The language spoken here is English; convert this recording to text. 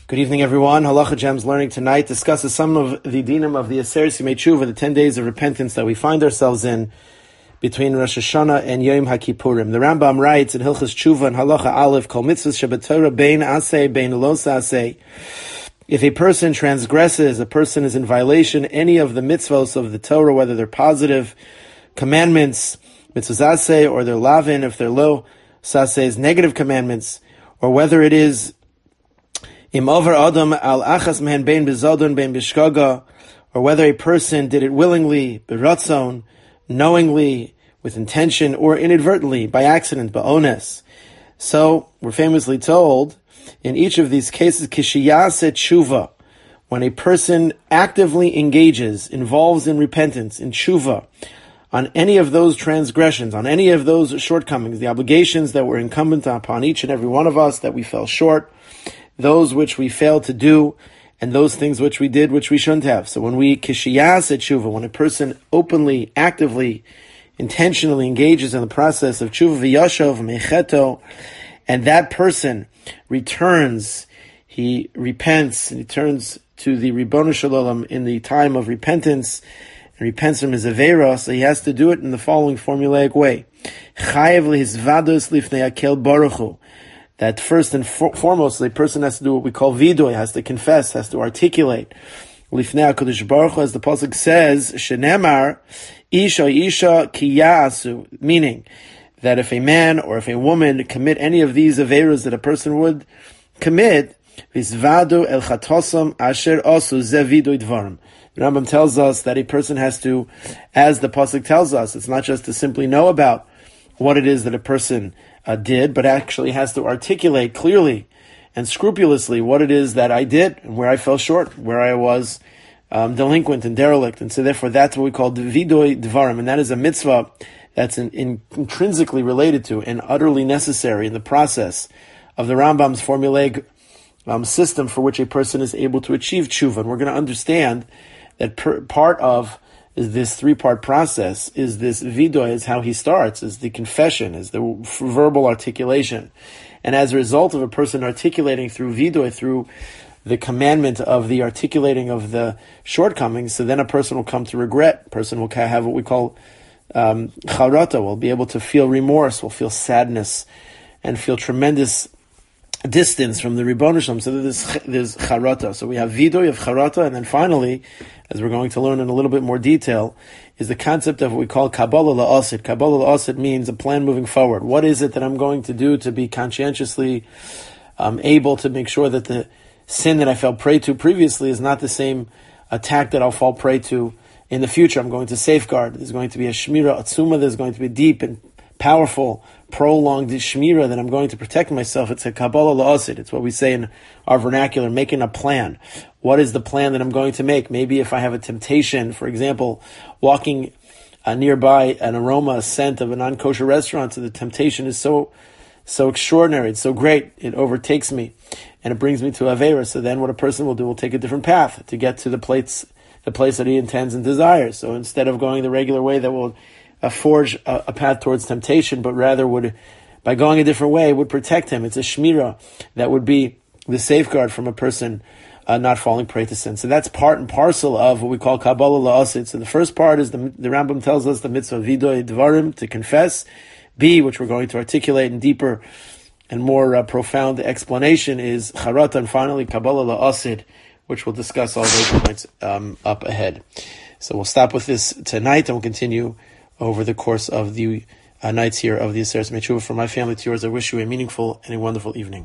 Good evening, everyone. Halacha Gems learning tonight discusses some of the dinim of the Aseret Yimei Tshuva, the 10 days of repentance that we find ourselves in between Rosh Hashanah and Yom HaKippurim. The Rambam writes in Hilchos Tshuva and Halacha Aleph, Kol mitzvahs shebetorah bein aseh bein lo aseh. If a person transgresses, a person is in violation, any of the mitzvahs of the Torah, whether they're positive commandments, mitzvahs aseh, or they're lavin, if they're lo saseh, negative commandments, or whether it is Im over Adam al achas mehen bein bezadon bein bishkaga, or whether a person did it willingly, beratzon, knowingly, with intention, or inadvertently, by accident, ba'ones. So, we're famously told, in each of these cases, kishiyase tshuva, when a person actively engages, involves in repentance, in tshuva, on any of those transgressions, on any of those shortcomings, the obligations that were incumbent upon each and every one of us, that we fell short, those which we failed to do, and those things which we did which we shouldn't have. So when we kishiyas tshuva, when a person openly, actively, intentionally engages in the process of tshuva v'yashov mecheto, and that person returns, he repents, and he turns to the Ribono Shel Olam in the time of repentance, and repents from his avera, so he has to do it in the following formulaic way. Chayev lehizvados lifnei Hakel Baruch Hu. That first and foremost, the person has to do what we call vidoy, has to confess, has to articulate. Lifnei HaKadosh Baruch Hu, as the pasuk says, shenemar, isha ki ya'asu, meaning that if a man or if a woman commit any of these averas that a person would commit, visvadu el chatosam asher osu ze vidoy dvarim. The Rambam tells us that a person has to, as the pasuk tells us, it's not just to simply know about what it is that a person did, but actually has to articulate clearly and scrupulously what it is that I did and where I fell short, where I was delinquent and derelict. And so therefore that's what we call vidoy dvarim, and that is a mitzvah that's intrinsically related to and utterly necessary in the process of the Rambam's formulaic system for which a person is able to achieve tshuva. And we're going to understand that part of this three-part process is this vidoy, is how he starts, is the confession, is the verbal articulation. And as a result of a person articulating through vidoy, through the commandment of the articulating of the shortcomings, so then a person will come to regret. A person will have what we call charata, will be able to feel remorse, will feel sadness, and feel tremendous distance from the Ribono Shel Olam. So there's charata. So we have vidoy of charata, and then finally, as we're going to learn in a little bit more detail, is the concept of what we call Kabbalah La'asid. Kabbalah La'asid means a plan moving forward. What is it that I'm going to do to be conscientiously able to make sure that the sin that I fell prey to previously is not the same attack that I'll fall prey to in the future? I'm going to safeguard. There's going to be a shmira atzuma. There's going to be deep and powerful, prolonged shmira that I'm going to protect myself. It's a Kabbalah La'asid. It's what we say in our vernacular, making a plan. What is the plan that I'm going to make? Maybe if I have a temptation, for example, walking nearby an aroma, a scent of a non-kosher restaurant, so the temptation is so extraordinary, it's so great, it overtakes me, and it brings me to Avera. So then what a person will do will take a different path to get to the place that he intends and desires. So instead of going the regular way that will forge a path towards temptation, but rather would, by going a different way, would protect him. It's a shmira that would be the safeguard from a person not falling prey to sin. So that's part and parcel of what we call Kabbalah La'asid. So the first part is the Rambam tells us the mitzvah vidoy dvarim, to confess. B, which we're going to articulate in deeper and more profound explanation, is charata, and finally Kabbalah La'asid, which we'll discuss all those points up ahead. So we'll stop with this tonight, and we'll continue over the course of the nights here of the Aseret Yimei Tshuva. From my family to yours, I wish you a meaningful and a wonderful evening.